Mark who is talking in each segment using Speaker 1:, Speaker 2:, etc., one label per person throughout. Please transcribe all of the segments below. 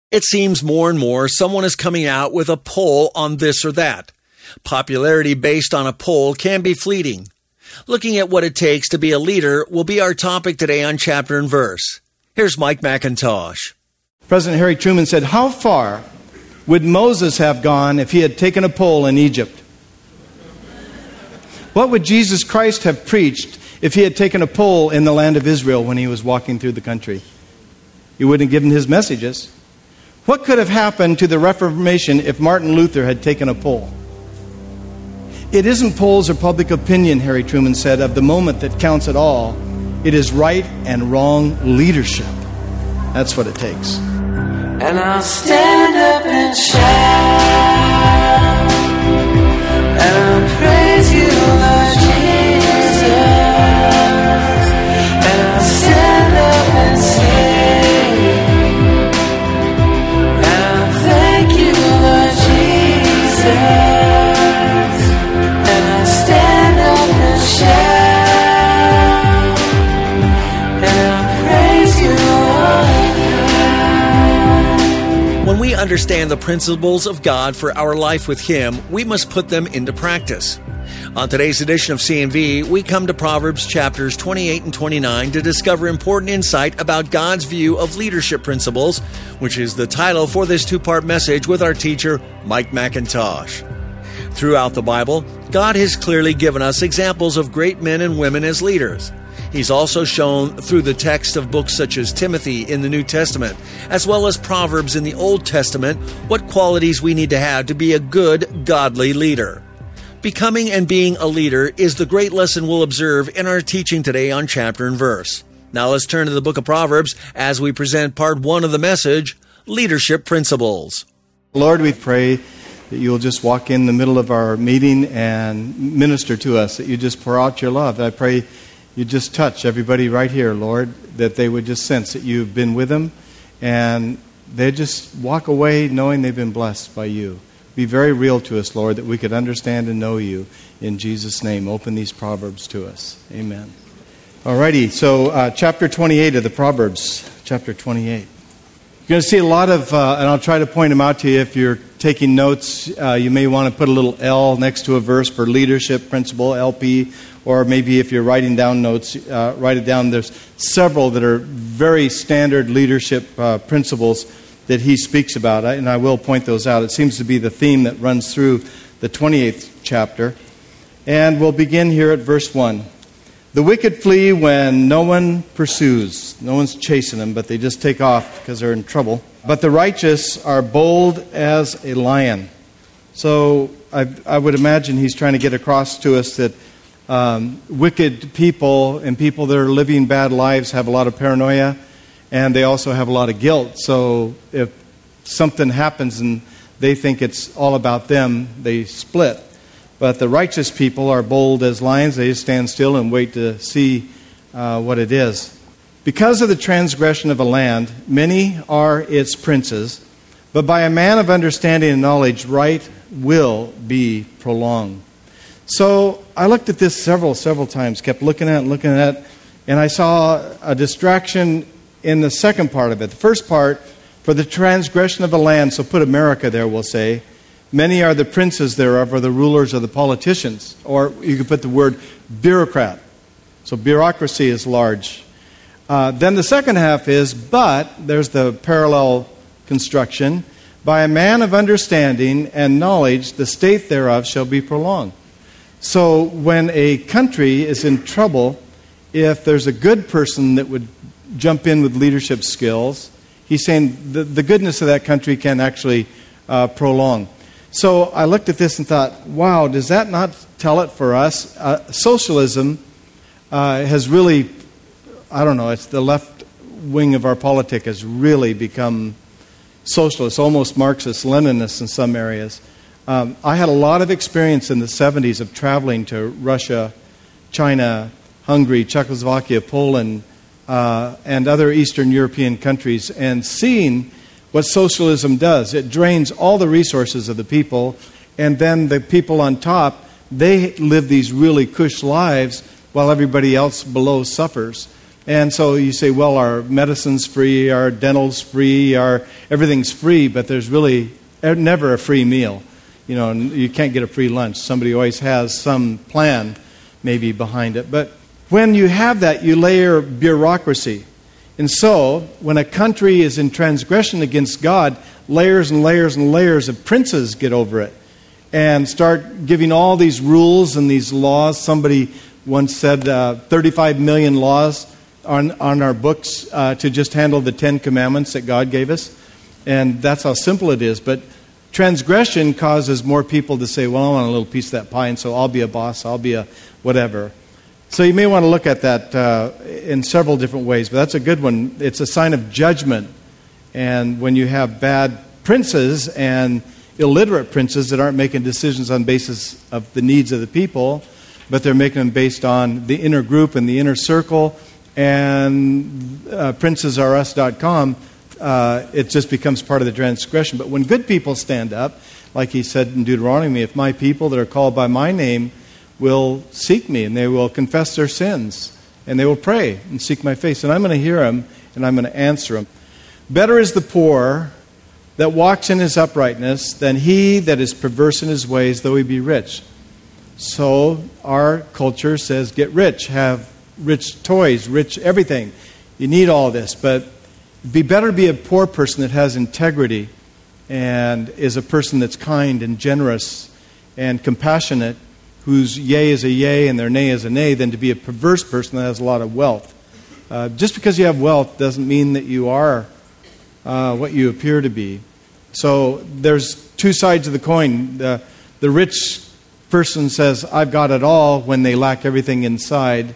Speaker 1: It seems more and more someone is coming out with a poll on this or that. Popularity based on a poll can be fleeting. Looking at what it takes to be a leader will be our topic today on Chapter and Verse. Here's Mike McIntosh.
Speaker 2: President Harry Truman said, "How far would Moses have gone if he had taken a poll in Egypt? What would Jesus Christ have preached if he had taken a poll in the land of Israel when he was walking through the country? He wouldn't have given his messages. What could have happened to the Reformation if Martin Luther had taken a poll?" It isn't polls or public opinion, Harry Truman said, of the moment that counts at all. It is right and wrong leadership. That's what it takes.
Speaker 3: And I'll stand up and shout, and I'll praise you, Lord Jesus. And I'll stand up and sing, and I'll thank you, Lord Jesus. And I'll stand up and shout, and I'll praise you, Lord.
Speaker 1: When we understand the principles of God for our life with Him, we must put them into practice. On today's edition of C&V, we come to Proverbs chapters 28 and 29 to discover important insight about God's view of leadership principles, which is the title for this two-part message with our teacher, Mike McIntosh. Throughout the Bible, God has clearly given us examples of great men and women as leaders. He's also shown through the text of books such as Timothy in the New Testament, as well as Proverbs in the Old Testament, what qualities we need to have to be a good, godly leader. Becoming and being a leader is the great lesson we'll observe in our teaching today on Chapter and Verse. Now let's turn to the book of Proverbs as we present part 1 of the message, Leadership Principles.
Speaker 2: Lord, we pray that you'll just walk in the middle of our meeting and minister to us, that you just pour out your love. I pray you just touch everybody right here, Lord, that they would just sense that you've been with them and they just walk away knowing they've been blessed by you. Be very real to us, Lord, that we could understand and know you. In Jesus' name, open these Proverbs to us. Amen. Alrighty, so chapter 28 of the Proverbs, chapter 28. You're going to see a lot of, and I'll try to point them out to you. If you're taking notes, you may want to put a little L next to a verse for leadership principle, LP, or maybe if you're writing down notes, write it down. There's several that are very standard leadership principles that he speaks about, and I will point those out. It seems to be the theme that runs through the 28th chapter. And we'll begin here at verse 1. The wicked flee when no one pursues. No one's chasing them, but they just take off because they're in trouble. But the righteous are bold as a lion. So I would imagine he's trying to get across to us that wicked people and people that are living bad lives have a lot of paranoia, and they also have a lot of guilt. So if something happens and they think it's all about them, they split. But the righteous people are bold as lions. They just stand still and wait to see what it is. Because of the transgression of a land, many are its princes, but by a man of understanding and knowledge, right will be prolonged. So I looked at this several times, kept looking at it, and I saw a distraction in the second part of it. The first part, for the transgression of a land, so put America there, we'll say, many are the princes thereof, or the rulers, or the politicians. Or you could put the word bureaucrat. So bureaucracy is large. Then the second half is, but, there's the parallel construction, by a man of understanding and knowledge, the state thereof shall be prolonged. So when a country is in trouble, if there's a good person that would jump in with leadership skills, he's saying the goodness of that country can actually prolong. So I looked at this and thought, wow, does that not tell it for us? Socialism has really, I don't know, it's the left wing of our politic has really become socialist, almost Marxist, Leninist in some areas. I had a lot of experience in the 70s of traveling to Russia, China, Hungary, Czechoslovakia, Poland, and other Eastern European countries, and seeing what socialism does. It drains all the resources of the people, and then the people on top, they live these really cush lives while everybody else below suffers. And so you say, well, our medicine's free, our dental's free, everything's free, but there's really never a free meal. You know, you can't get a free lunch. Somebody always has some plan maybe behind it. But when you have that, you layer bureaucracy. And so, when a country is in transgression against God, layers and layers and layers of princes get over it and start giving all these rules and these laws. Somebody once said 35 million laws on our books to just handle the 10 commandments that God gave us. And that's how simple it is. But transgression causes more people to say, well, I want a little piece of that pie, and so I'll be a boss, I'll be a whatever. So you may want to look at that in several different ways, but that's a good one. It's a sign of judgment. And when you have bad princes and illiterate princes that aren't making decisions on basis of the needs of the people, but they're making them based on the inner group and the inner circle, and princesrus.com, it just becomes part of the transgression. But when good people stand up, like he said in Deuteronomy, if my people that are called by my name will seek me, and they will confess their sins, and they will pray and seek my face, and I'm going to hear them, and I'm going to answer them. Better is the poor that walks in his uprightness than he that is perverse in his ways, though he be rich. So our culture says, get rich, have rich toys, rich everything. You need all this, but it'd be better to be a poor person that has integrity and is a person that's kind and generous and compassionate, whose yea is a yea and their nay is a nay, than to be a perverse person that has a lot of wealth. Just because you have wealth doesn't mean that you are what you appear to be. So there's two sides of the coin. The rich person says, I've got it all, when they lack everything inside.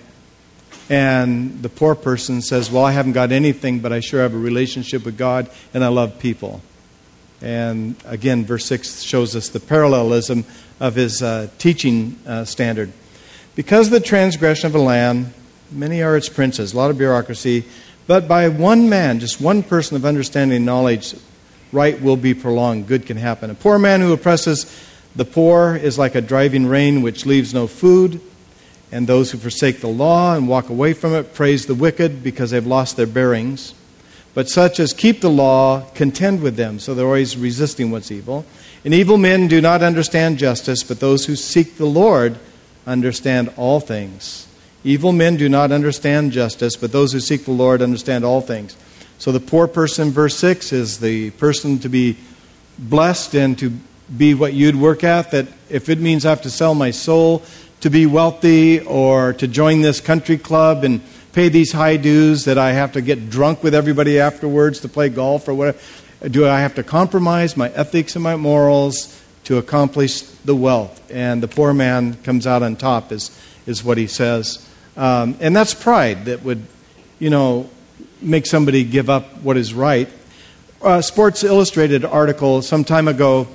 Speaker 2: And the poor person says, well, I haven't got anything, but I sure have a relationship with God, and I love people. And again, verse 6 shows us the parallelism of his teaching standard. Because of the transgression of a land, many are its princes, a lot of bureaucracy, but by one man, just one person of understanding and knowledge, right will be prolonged, good can happen. A poor man who oppresses the poor is like a driving rain which leaves no food. And those who forsake the law and walk away from it praise the wicked because they've lost their bearings. But such as keep the law contend with them. So they're always resisting what's evil. And evil men do not understand justice, but those who seek the Lord understand all things. Evil men do not understand justice, but those who seek the Lord understand all things. So the poor person, verse 6, is the person to be blessed and to be what you'd work at. That if it means I have to sell my soul to be wealthy, or to join this country club and pay these high dues, that I have to get drunk with everybody afterwards to play golf or whatever, do I have to compromise my ethics and my morals to accomplish the wealth? And the poor man comes out on top, is what he says. And that's pride that would, make somebody give up what is right. Sports Illustrated article some time ago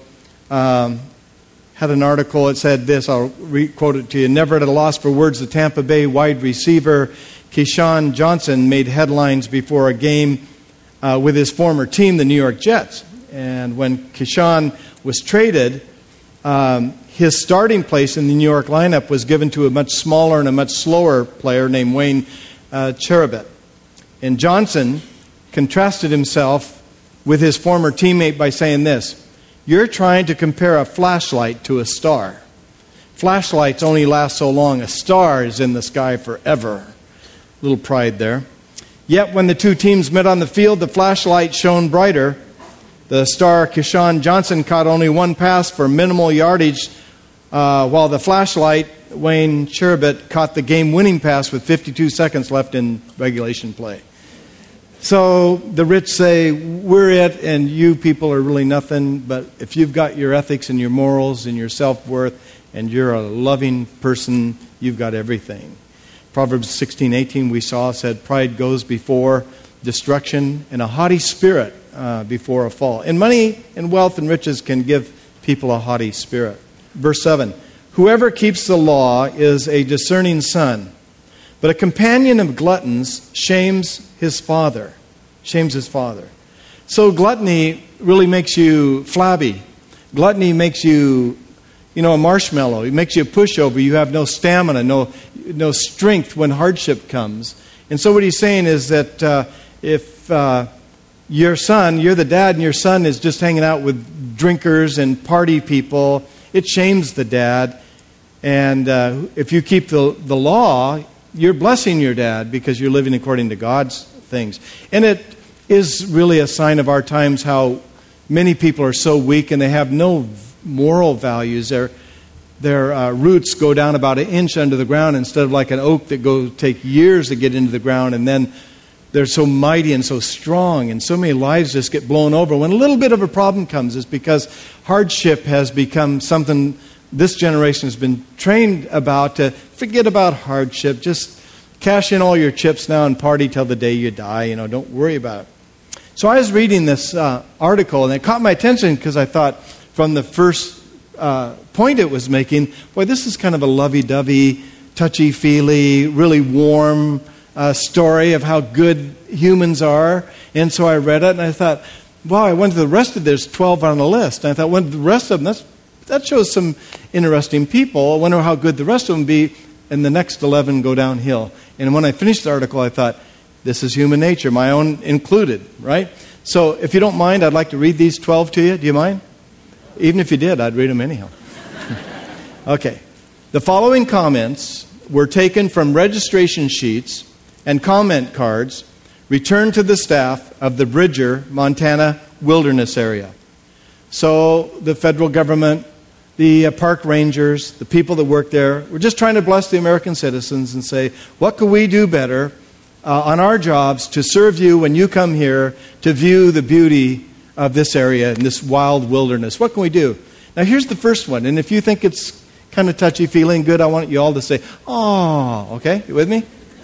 Speaker 2: had an article. It said this, I'll quote it to you. Never at a loss for words, the Tampa Bay wide receiver Keyshawn Johnson made headlines before a game with his former team, the New York Jets. And when Keyshawn was traded, his starting place in the New York lineup was given to a much smaller and a much slower player named Wayne Cherubet. And Johnson contrasted himself with his former teammate by saying this: you're trying to compare a flashlight to a star. Flashlights only last so long. A star is in the sky forever. A little pride there. Yet when the two teams met on the field, the flashlight shone brighter. The star Keyshawn Johnson caught only one pass for minimal yardage, while the flashlight Wayne Cherubet caught the game-winning pass with 52 seconds left in regulation play. So the rich say, we're it, and you people are really nothing. But if you've got your ethics and your morals and your self-worth, and you're a loving person, you've got everything. Proverbs 16:18 we saw said, pride goes before destruction, and a haughty spirit before a fall. And money and wealth and riches can give people a haughty spirit. Verse 7, whoever keeps the law is a discerning son, but a companion of gluttons shames his father. Shames his father. So gluttony really makes you flabby. Gluttony makes you, a marshmallow. It makes you a pushover. You have no stamina, no strength when hardship comes. And so what he's saying is that if your son, you're the dad, and your son is just hanging out with drinkers and party people, it shames the dad. And if you keep the law, you're blessing your dad because you're living according to God's things. And it is really a sign of our times how many people are so weak and they have no moral values. Their roots go down about an inch under the ground instead of like an oak that take years to get into the ground, and then they're so mighty and so strong, and so many lives just get blown over. When a little bit of a problem comes, it's because hardship has become something this generation has been trained about, to forget about hardship. Just cash in all your chips now and party till the day you die. Don't worry about it. So I was reading this article, and it caught my attention because I thought from the first point it was making, boy, this is kind of a lovey-dovey, touchy-feely, really warm story of how good humans are. And so I read it, and I thought, wow, I went to the rest of there's 12 on the list. And I thought, well, the rest of them, that shows some interesting people. I wonder how good the rest of them be, and the next 11 go downhill. And when I finished the article, I thought, this is human nature, my own included, right? So if you don't mind, I'd like to read these 12 to you. Do you mind? Even if you did, I'd read them anyhow. Okay. The following comments were taken from registration sheets and comment cards returned to the staff of the Bridger, Montana Wilderness Area. So the federal government, the park rangers, the people that work there, we're just trying to bless the American citizens and say, what could we do better on our jobs to serve you when you come here to view the beauty of this area and this wild wilderness? What can we do? Now here's the first one, and if you think it's kind of touchy-feely and good, I want you all to say, oh, okay? You with me?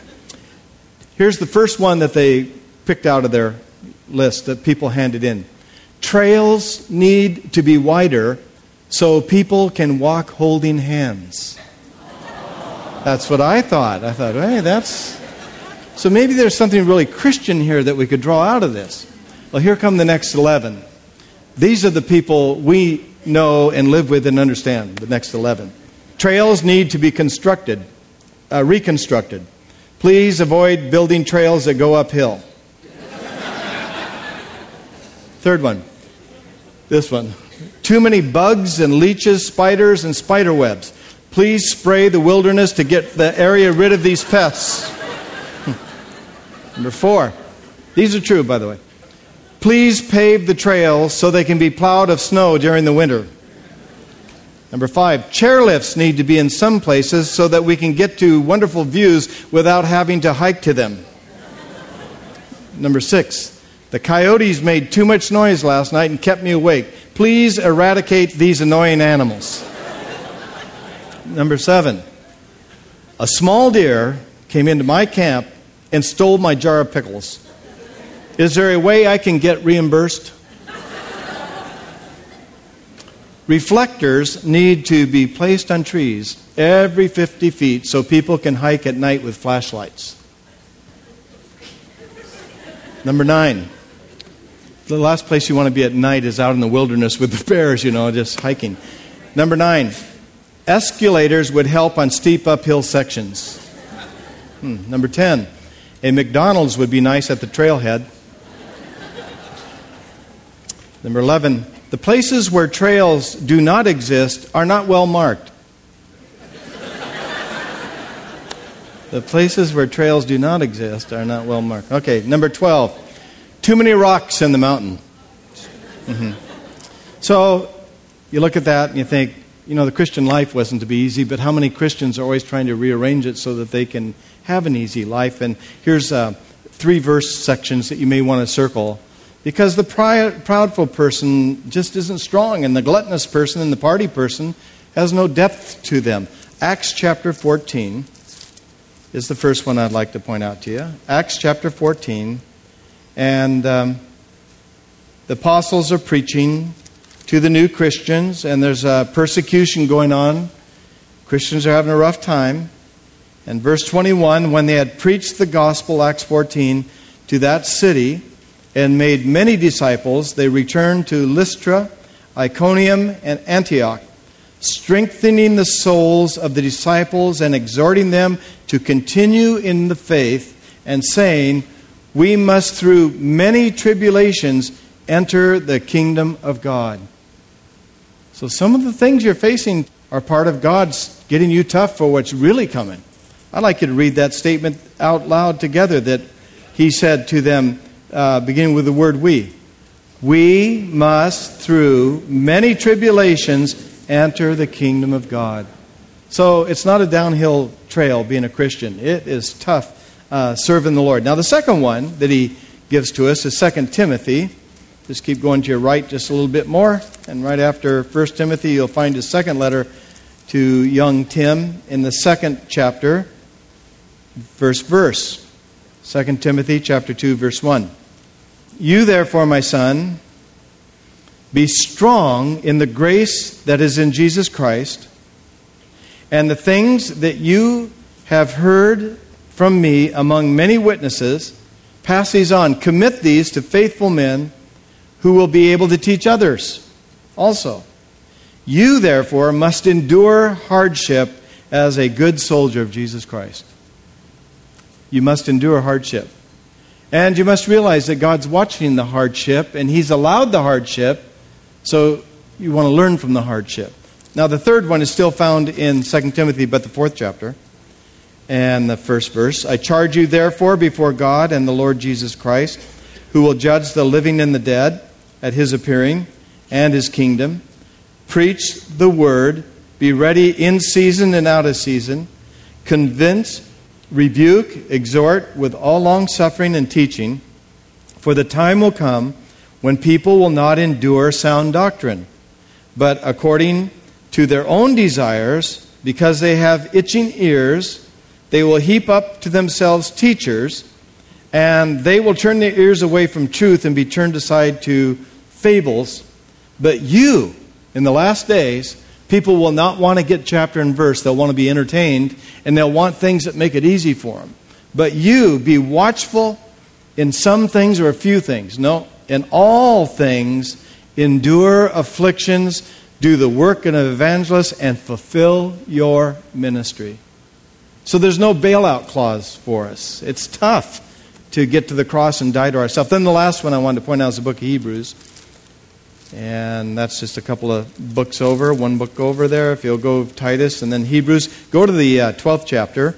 Speaker 2: Here's the first one that they picked out of their list that people handed in. Trails need to be wider so people can walk holding hands. That's what I thought. I thought, hey, that's... So maybe there's something really Christian here that we could draw out of this. Well, here come the next 11. These are the people we know and live with and understand, the next 11. Trails need to be reconstructed. Please avoid building trails that go uphill. Third one. This one. Too many bugs and leeches, spiders, and spider webs. Please spray the wilderness to get the area rid of these pests. Number 4. These are true, by the way. Please pave the trails so they can be plowed of snow during the winter. Number 5. Chairlifts need to be in some places so that we can get to wonderful views without having to hike to them. Number 6. The coyotes made too much noise last night and kept me awake. Please eradicate these annoying animals. Number 7. A small deer came into my camp and stole my jar of pickles. Is there a way I can get reimbursed? Reflectors need to be placed on trees every 50 feet so people can hike at night with flashlights. Number 9. The last place you want to be at night is out in the wilderness with the bears, just hiking. Number 9. Escalators would help on steep uphill sections. Number 10. A McDonald's would be nice at the trailhead. Number 11. The places where trails do not exist are not well marked. The places where trails do not exist are not well marked. Okay, number 12. Too many rocks in the mountain. So you look at that and you think, the Christian life wasn't to be easy, but how many Christians are always trying to rearrange it so that they can have an easy life? And here's 3 verse sections that you may want to circle. Because the proudful person just isn't strong, and the gluttonous person and the party person has no depth to them. Acts chapter 14 is the first one I'd like to point out to you. Acts chapter 14. And the apostles are preaching to the new Christians, and there's a persecution going on. Christians are having a rough time. And verse 21, when they had preached the gospel, Acts 14, to that city and made many disciples, they returned to Lystra, Iconium, and Antioch, strengthening the souls of the disciples and exhorting them to continue in the faith and saying, we must through many tribulations enter the kingdom of God. So some of the things you're facing are part of God's getting you tough for what's really coming. I'd like you to read that statement out loud together that he said to them, beginning with the word we. We must through many tribulations enter the kingdom of God. So it's not a downhill trail being a Christian. It is tough serving the Lord. Now the second one that he gives to us is 2 Timothy. Just keep going to your right just a little bit more. And right after 1 Timothy, you'll find his second letter to young Tim in the 2nd chapter, first verse. 2 Timothy chapter 2, verse 1. You therefore, my son, be strong in the grace that is in Jesus Christ, and the things that you have heard from me among many witnesses, pass these on. Commit these to faithful men who will be able to teach others also. You, therefore, must endure hardship as a good soldier of Jesus Christ. You must endure hardship. And you must realize that God's watching the hardship, and He's allowed the hardship, so you want to learn from the hardship. Now, the third one is still found in 2 Timothy, but the 4th chapter. And the first verse, I charge you, therefore, before God and the Lord Jesus Christ, who will judge the living and the dead at His appearing and His kingdom. Preach the word, be ready in season and out of season, convince, rebuke, exhort with all long-suffering and teaching, for the time will come when people will not endure sound doctrine, but according to their own desires, because they have itching ears, they will heap up to themselves teachers, and they will turn their ears away from truth and be turned aside to fables. But you, in the last days, people will not want to get chapter and verse. They'll want to be entertained, and they'll want things that make it easy for them. But you, be watchful in some things or a few things. No, in all things, endure afflictions, do the work of an evangelist, and fulfill your ministry. So there's no bailout clause for us. It's tough to get to the cross and die to ourselves. Then the last one I wanted to point out is the book of Hebrews. And that's just a couple of books over, one book over there. If you'll go Titus and then Hebrews. Go to the 12th chapter.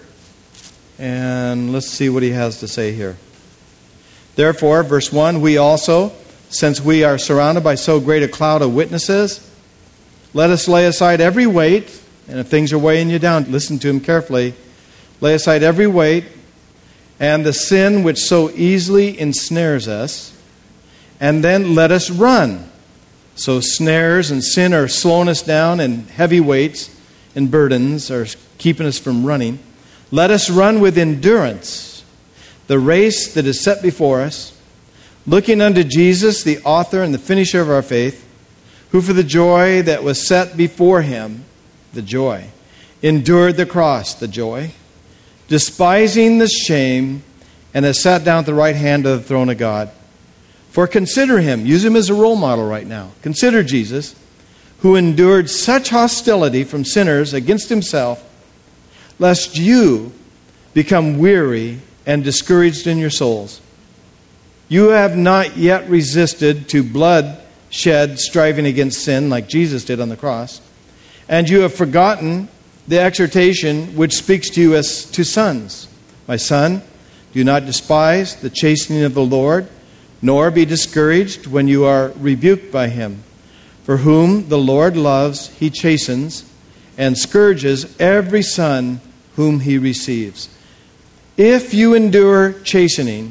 Speaker 2: And let's see what he has to say here. Therefore, verse 1, we also, since we are surrounded by so great a cloud of witnesses, let us lay aside every weight. And if things are weighing you down, listen to him carefully. Lay aside every weight and the sin which so easily ensnares us. And then let us run. So snares and sin are slowing us down, and heavy weights and burdens are keeping us from running. Let us run with endurance the race that is set before us, looking unto Jesus, the author and the finisher of our faith, who for the joy that was set before him, the joy, endured the cross, the joy, despising the shame, and has sat down at the right hand of the throne of God. For consider him, use him as a role model right now. Consider Jesus, who endured such hostility from sinners against himself, lest you become weary and discouraged in your souls. You have not yet resisted to blood shed striving against sin like Jesus did on the cross, and you have forgotten the exhortation which speaks to you as to sons. My son, do not despise the chastening of the Lord, nor be discouraged when you are rebuked by him. For whom the Lord loves, he chastens, and scourges every son whom he receives. If you endure chastening,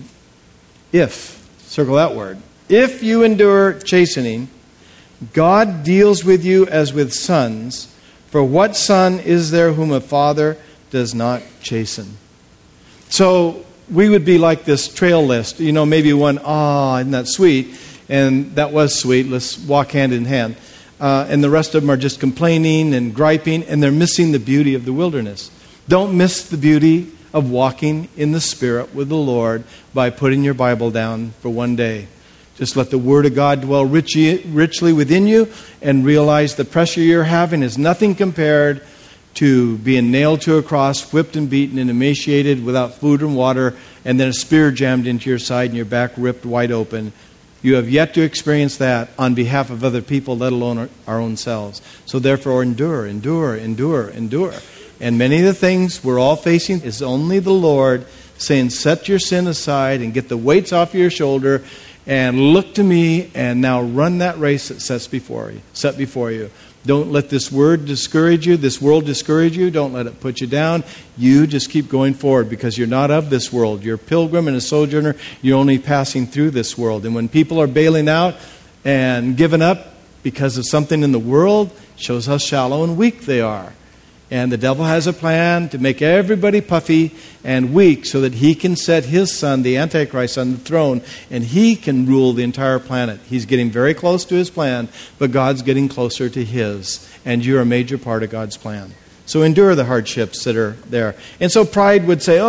Speaker 2: circle that word, if you endure chastening, God deals with you as with sons. For what son is there whom a father does not chasten? So we would be like this trail list. You know, maybe one, isn't that sweet? And that was sweet. Let's walk hand in hand. And the rest of them are just complaining and griping, and they're missing the beauty of the wilderness. Don't miss the beauty of walking in the Spirit with the Lord by putting your Bible down for one day. Just let the Word of God dwell richly within you, and realize the pressure you're having is nothing compared to being nailed to a cross, whipped and beaten and emaciated without food and water, and then a spear jammed into your side and your back ripped wide open. You have yet to experience that on behalf of other people, let alone our own selves. So therefore, endure, endure, endure, endure. And many of the things we're all facing is only the Lord saying, set your sin aside and get the weights off your shoulder and look to me and now run that race that set before you. Don't let this world discourage you. Don't let it put you down. You just keep going forward because you're not of this world. You're a pilgrim and a sojourner. You're only passing through this world. And when people are bailing out and giving up because of something in the world, it shows how shallow and weak they are. And the devil has a plan to make everybody puffy and weak so that he can set his son, the Antichrist, on the throne and he can rule the entire planet. He's getting very close to his plan, but God's getting closer to his. And you're a major part of God's plan. So endure the hardships that are there. And so pride would say,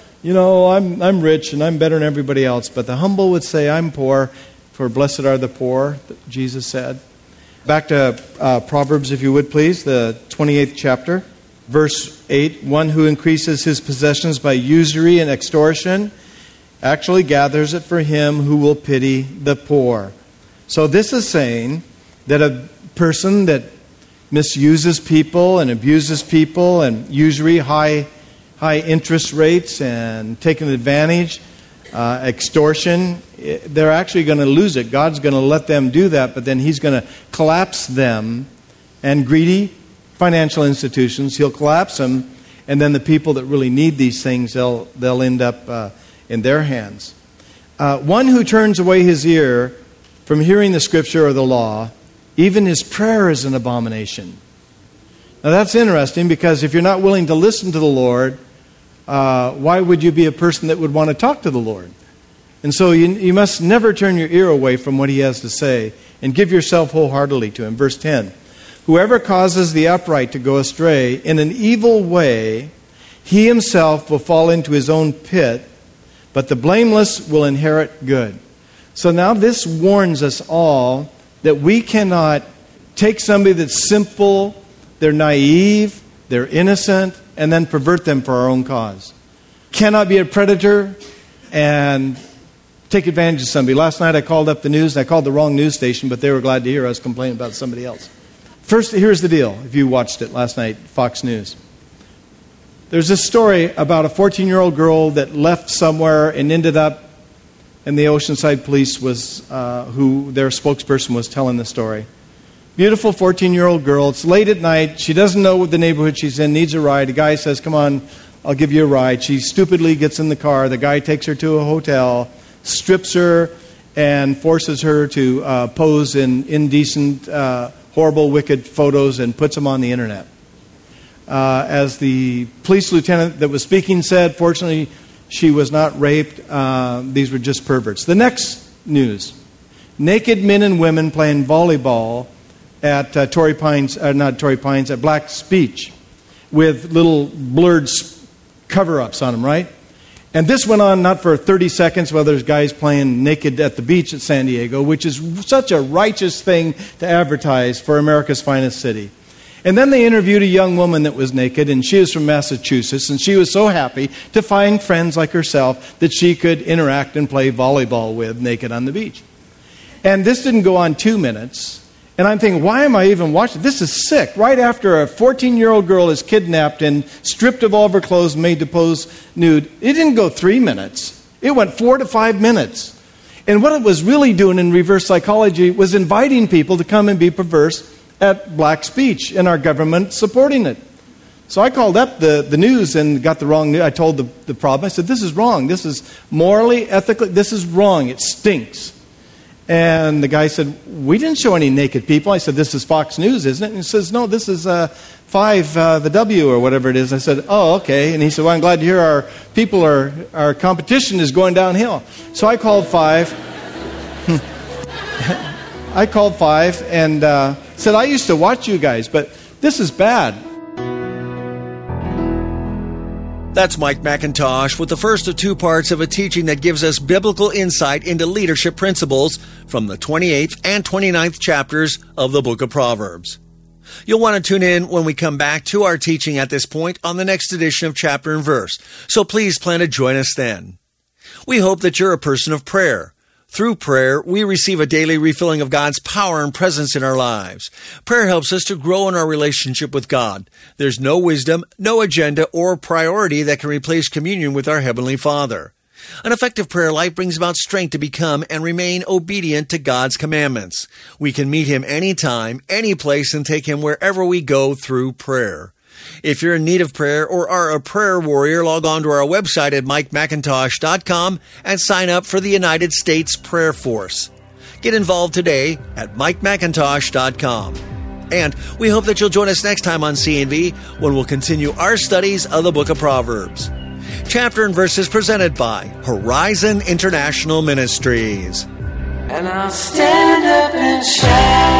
Speaker 2: I'm rich and I'm better than everybody else. But the humble would say, I'm poor, for blessed are the poor, Jesus said. Back to Proverbs, if you would, please, the 28th chapter, verse 8. One who increases his possessions by usury and extortion actually gathers it for him who will pity the poor. So this is saying that a person that misuses people and abuses people and usury, high interest rates and taking advantage, extortion, they're actually going to lose it. God's going to let them do that, but then He's going to collapse them. And greedy financial institutions, He'll collapse them, and then the people that really need these things, they'll end up in their hands. One who turns away his ear from hearing the Scripture or the law, even his prayer is an abomination. Now that's interesting, because if you're not willing to listen to the Lord, why would you be a person that would want to talk to the Lord? And so you must never turn your ear away from what He has to say and give yourself wholeheartedly to Him. Verse 10, whoever causes the upright to go astray in an evil way, he himself will fall into his own pit, but the blameless will inherit good. So now this warns us all that we cannot take somebody that's simple, they're naive, they're innocent, and then pervert them for our own cause. Cannot be a predator and take advantage of somebody. Last night I called up the news, and I called the wrong news station, but they were glad to hear us complain about somebody else. First, here's the deal, if you watched it last night, Fox News. There's this story about a 14-year-old girl that left somewhere and ended up, and the Oceanside Police was, who their spokesperson was telling the story. Beautiful 14-year-old girl. It's late at night. She doesn't know what the neighborhood she's in, needs a ride. A guy says, come on, I'll give you a ride. She stupidly gets in the car. The guy takes her to a hotel, strips her, and forces her to pose in indecent, horrible, wicked photos and puts them on the internet. As the police lieutenant that was speaking said, fortunately, she was not raped. These were just perverts. The next news. Naked men and women playing volleyball at at Black's Beach with little blurred cover-ups on them, right? And this went on not for 30 seconds while there's guys playing naked at the beach at San Diego, which is such a righteous thing to advertise for America's finest city. And then they interviewed a young woman that was naked, and she was from Massachusetts, and she was so happy to find friends like herself that she could interact and play volleyball with naked on the beach. And this didn't go on 2 minutes. And I'm thinking, why am I even watching? This is sick. Right after a 14-year-old girl is kidnapped and stripped of all of her clothes and made to pose nude, it didn't go 3 minutes. It went 4 to 5 minutes. And what it was really doing in reverse psychology was inviting people to come and be perverse at Black's Beach, and our government supporting it. So I called up the news and got the wrong news. I told the problem. I said, this is wrong. This is morally, ethically, this is wrong. It stinks. And the guy said, we didn't show any naked people. I said, this is Fox News, isn't it? And he says, no, this is 5, the W or whatever it is. I said, oh, okay. And he said, well, I'm glad to hear our competition is going downhill. So I called 5. I called 5 and said, I used to watch you guys, but this is bad.
Speaker 1: That's Mike McIntosh with the first of 2 parts of a teaching that gives us biblical insight into leadership principles from the 28th and 29th chapters of the book of Proverbs. You'll want to tune in when we come back to our teaching at this point on the next edition of Chapter and Verse, so please plan to join us then. We hope that you're a person of prayer. Through prayer, we receive a daily refilling of God's power and presence in our lives. Prayer helps us to grow in our relationship with God. There's no wisdom, no agenda, or priority that can replace communion with our Heavenly Father. An effective prayer life brings about strength to become and remain obedient to God's commandments. We can meet Him anytime, any place, and take Him wherever we go through prayer. If you're in need of prayer or are a prayer warrior, log on to our website at MikeMcIntosh.com and sign up for the United States Prayer Force. Get involved today at MikeMcIntosh.com. And we hope that you'll join us next time on CNV when we'll continue our studies of the book of Proverbs. Chapter and verses presented by Horizon International Ministries.
Speaker 3: And I'll stand up and shout.